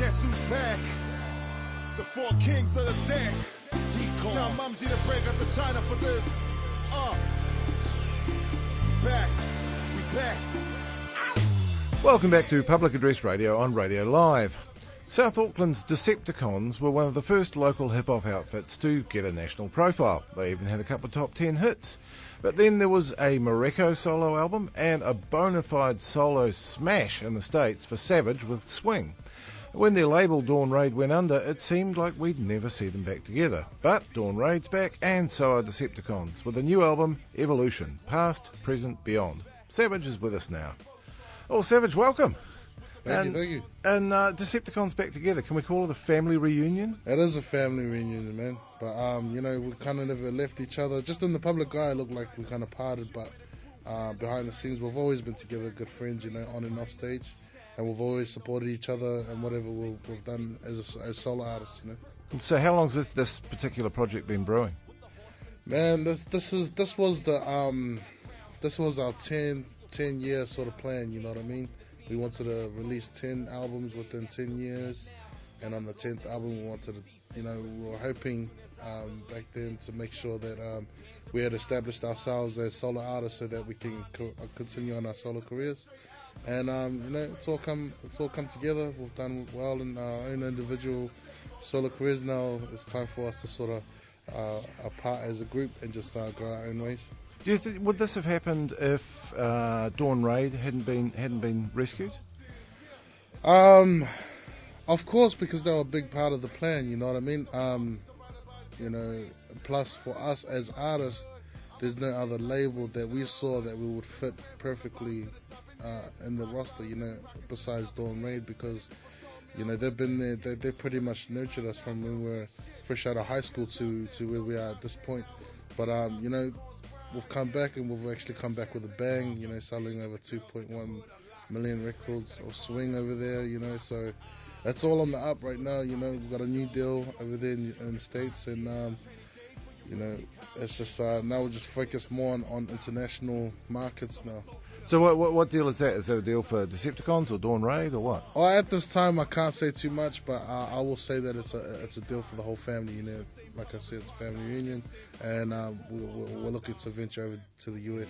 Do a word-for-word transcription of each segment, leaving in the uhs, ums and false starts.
Guess who's back? The four kings of the deck. Tell Mumsy to break up the China for this. Uh. Back. We back. Welcome back to Public Address Radio on Radio Live. South Auckland's Decepticons were one of the first local hip-hop outfits to get a national profile. They even had a couple of top ten hits. But then there was a Moreko solo album and a bona fide solo smash in the States for Savage with Swing. When their label Dawn Raid went under, it seemed like we'd never see them back together. But Dawn Raid's back, and so are Decepticons, with a new album, Evolution, Past, Present, Beyond. Savage is with us now. Oh, Savage, welcome. Thank and, you, thank you. And uh, Decepticons back together. Can we call it a family reunion? It is a family reunion, man. But, um, you know, we kind of never left each other. Just in the public eye, it looked like we kind of parted, but uh, behind the scenes, we've always been together, good friends, you know, on and off stage. And we've always supported each other and whatever we've, we've done as, a, as solo artists, you know. And so how long has this, this particular project been brewing? Man, this this is this was the um, this was our ten, ten year sort of plan, you know what I mean? We wanted to release ten albums within ten years, and on the tenth album we wanted to, you know, we were hoping um, back then to make sure that um, we had established ourselves as solo artists so that we can co- continue on our solo careers. And um, you know, it's all come it's all come together. We've done well in our own individual solo careers. Now it's time for us to sort of uh, apart as a group and just uh, go our own ways. Do you think would this have happened if uh, Dawn Raid hadn't been hadn't been rescued? Um, of course, because they were a big part of the plan. You know what I mean? Um, you know, plus for us as artists, there's no other label that we saw that we would fit perfectly uh, in the roster. You know, besides Dawn Raid, because you know they've been there. They, they pretty much nurtured us from when we were fresh out of high school to to where we are at this point. But um, you know. We've come back and we've actually come back with a bang, you know, selling over two point one million records of Swing over there, you know, so that's all on the up right now, you know. We've got a new deal over there in, in the States, and, um, you know, it's just uh, now we're just focused more on, on international markets now. So what, what what deal is that? Is that a deal for Decepticons or Dawn Raid or what? Oh, at this time I can't say too much, but uh, I will say that it's a it's a deal for the whole family, you know. Like I said, it's a family reunion, and um, we're, we're looking to venture over to the U S.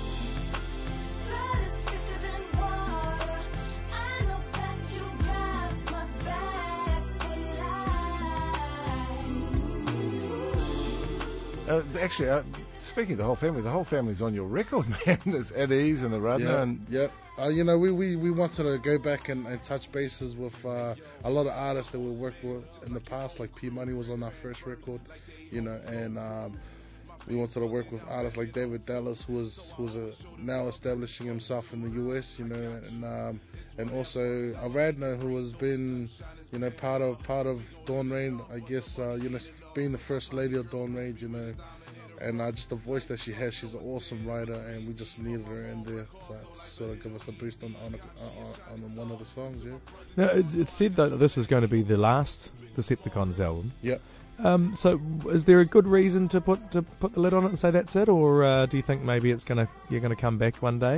Uh, actually, uh, speaking of the whole family, the whole family's on your record, man. There's Eddie's and the Radna. Yep, and yep. Uh, you know, we, we, we wanted to go back and, and touch bases with uh, a lot of artists that we worked with in the past. Like P Money was on our first record, you know, and um, we wanted to work with artists like David Dallas, who was who was uh, now establishing himself in the U S, you know, and um, and also Aradna, who has been, you know, part of part of Dawn Raid, I guess, uh, you know, being the first lady of Dawn Raid, you know. And uh, just the voice that she has, she's an awesome writer, and we just needed her in there to sort of give us a boost on on, a, on one of the songs, yeah. Now, it's, it's said that this is going to be the last Decepticons album. Yep. Um, so, is there a good reason to put to put the lid on it and say that's it, or uh, do you think maybe it's gonna you're gonna come back one day?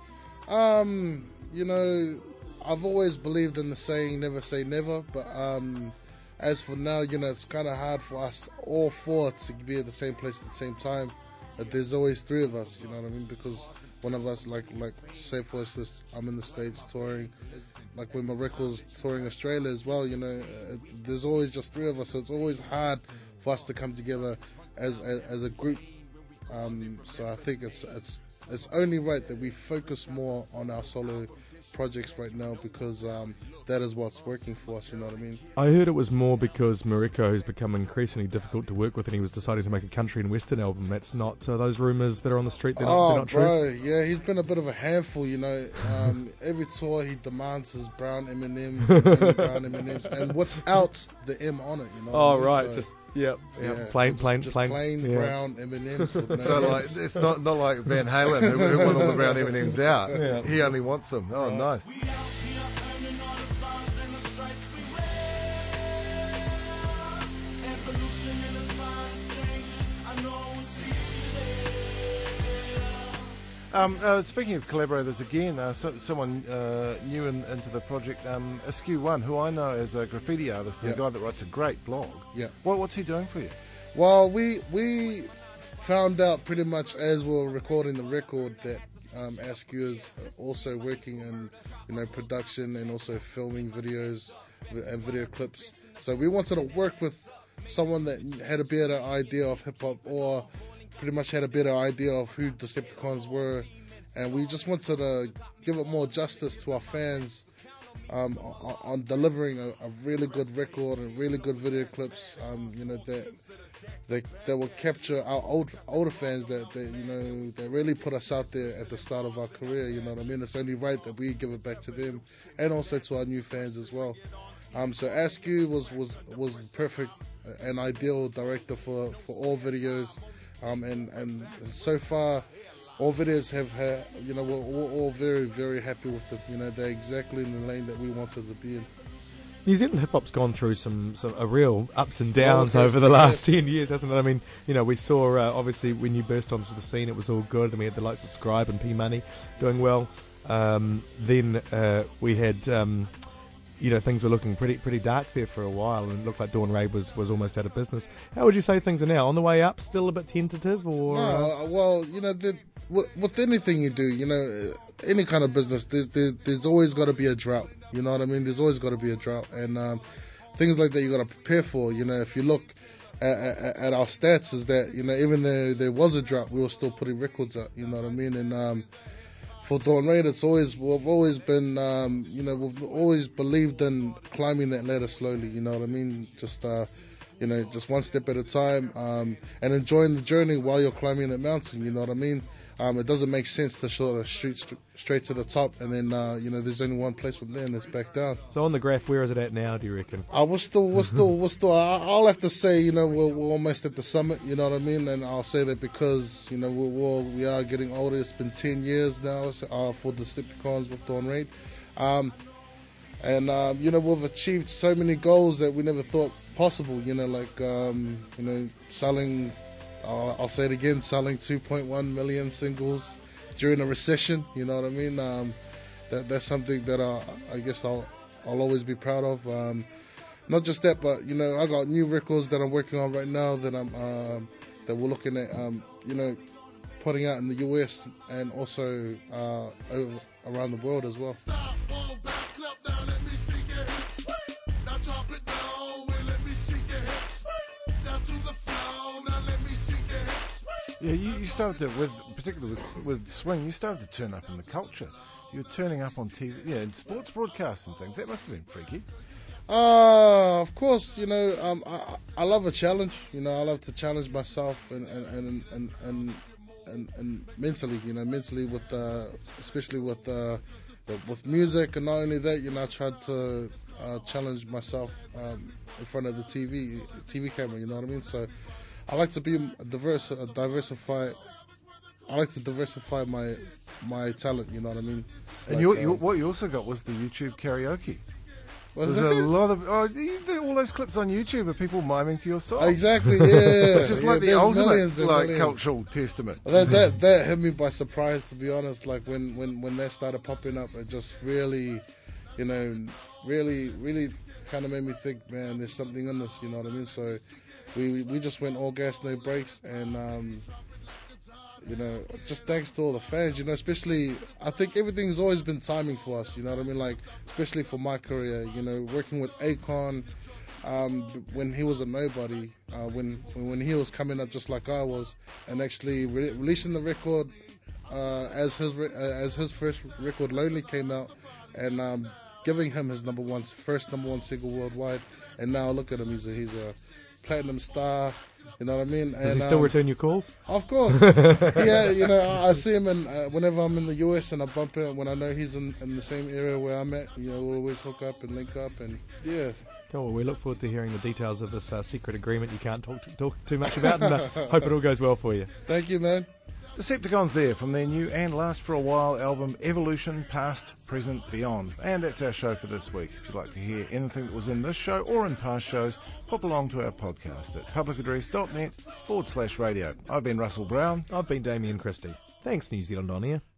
Um, you know, I've always believed in the saying "never say never," but um. As for now, you know, it's kind of hard for us all four to be at the same place at the same time. But there's always three of us, you know what I mean? Because one of us, like, like say for instance, I'm in the States touring, like when my record's touring Australia as well, you know, uh, there's always just three of us. So it's always hard for us to come together as as, as a group. Um, so I think it's it's it's only right that we focus more on our solo projects right now, because um, that is what's working for us, you know what I mean? I heard it was more because Moreko has become increasingly difficult to work with, and he was deciding to make a country and western album. That's not uh, those rumours that are on the street, they're not, oh, they're not bro, true? Yeah, he's been a bit of a handful, you know. Um, every tour he demands his brown M and M's, and brown M and M's, and without the M on it, you know. Oh, I mean? right, so, just, yep, yep. yeah, plain, just, plain, just plain. plain yeah. brown M and M's with no So like, M's. it's not not like Van Halen, who, who want all the brown M and M's out. Yeah. He only wants them. Oh, Right. nice. Um, uh, speaking of collaborators again, uh, so, someone uh, new in, into the project, um, Askew One, who I know as a graffiti artist and Yeah. a guy that writes a great blog. Yeah. What, what's he doing for you? Well, we we found out pretty much as we were recording the record that um, Askew is also working in, you know, production and also filming videos and video clips. So we wanted to work with someone that had a better idea of hip hop, or pretty much had a better idea of who Decepticons were, and we just wanted to give it more justice to our fans um, on, on delivering a, a really good record and really good video clips. Um, you know that that that will capture our old older fans that, that you know that really put us out there at the start of our career. You know what I mean? It's only right that we give it back to them and also to our new fans as well. Um, so Askew was was was perfect, an ideal director for, for all videos. Um, and, and so far, all videos have had, you know, we're all, all very, very happy with them. You know, they're exactly in the lane that we wanted to be in. New Zealand hip hop's gone through some, some a real ups and downs Well, over the yes, last yes. ten years, hasn't it? I mean, you know, we saw uh, obviously when you burst onto the scene, it was all good, and we had the likes of Scribe and P Money doing well. Um, then uh, we had. Um, You know, things were looking pretty pretty dark there for a while, and it looked like Dawn Raid was, was almost out of business. How would you say things are now? On the way up, still a bit tentative, or uh, No, well, you know, the, with, with anything you do, you know, any kind of business, there's, there, there's always got to be a drought. You know what I mean? There's always got to be a drought, and um, things like that you got to prepare for. You know, if you look at, at, at our stats, is that, you know, even though there was a drought, we were still putting records out. You know what I mean? And um, for Dawn Raid, it's always we've always been, um, you know, we've always believed in climbing that ladder slowly. You know what I mean? Just, uh, you know, just one step at a time, um, and enjoying the journey while you're climbing that mountain. You know what I mean? Um, it doesn't make sense to sort of shoot st- straight to the top, and then uh, you know, there's only one place from there, and it's back down. so on the graph, where is it at now? Do you reckon? Uh, we're still, we're still, we're still. I- I'll have to say, you know, we're, we're almost at the summit. You know what I mean? And I'll say that because, you know, we're, we're we are getting older. It's been ten years now uh, for the Decepticons with Dawn Raid, um, and um, you know, we've achieved so many goals that we never thought possible. You know, like um, you know, selling. I'll, I'll say it again, selling two point one million singles during a recession. You know what I mean? Um, that that's something that I, I guess I'll I'll always be proud of. Um, not just that, but you know, I got new records that I'm working on right now that I'm um, that we're looking at. Um, you know, putting out in the U S and also uh, over, around the world as well. Stop, pull back, clap down, let me see your hips. Now drop it down, well, let me see your hips. Down to the floor, now let me see your hips. Yeah, you, you started to, with particularly with, with swing, you started to turn up in the culture. You were turning up on T V, yeah, in sports broadcasts and things. That must have been freaky. Uh, of course, you know, um, I, I love a challenge. You know, I love to challenge myself and and and and, and, and, and mentally, you know, mentally with, uh, especially with uh, the, with music, and not only that, you know, I tried to uh, challenge myself um, in front of the T V T V camera. You know what I mean? So I like to be a diverse, a diversify. I like to diversify my my talent. You know what I mean? And Like, you, uh, you, what you also got was the YouTube karaoke. was There's a it? lot of oh, you do all those clips on YouTube of people miming to your song. Exactly, yeah. Which is Yeah, like the there's ultimate millions and like millions. cultural testament. That, that that hit me by surprise, to be honest. Like when, when, when that started popping up, it just really, you know, really really kind of made me think, man, there's something in this. You know what I mean? So we we just went all gas, no brakes, and um, you know, just thanks to all the fans. You know, especially I think everything's always been timing for us. You know what I mean? Like especially for my career. You know, working with Akon. Um, when he was a nobody, uh, when when he was coming up just like I was, and actually re- releasing the record uh, as his re- uh, as his first record, Lonely, came out, and um, giving him his number one first number one single worldwide, and now look at him, he's a he's a platinum star. You know what I mean? Does and, he still um, return your calls? Of course. Yeah, you know, I, I see him in, uh, whenever I'm in the U S and I bump it, when I know he's in, in the same area where I'm at, you know, we always hook up and link up, and yeah. Cool. Well, we look forward to hearing the details of this uh, secret agreement you can't talk, to, talk too much about, and uh, hope it all goes well for you. Thank you, man. Decepticons there from their new and last for a while album Evolution, Past, Present, Beyond. And that's our show for this week. If you'd like to hear anything that was in this show or in past shows, pop along to our podcast at publicaddress.net forward slash radio. I've been Russell Brown. I've been Damien Christie. Thanks, New Zealand On Air.